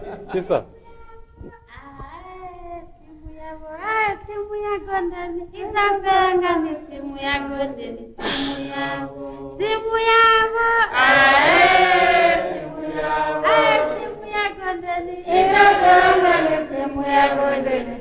Chisa. Timu ya Gondani itapanga ni timu ya Gondani timu yabo timu ya Gondani itapanga ni timu ya Gondani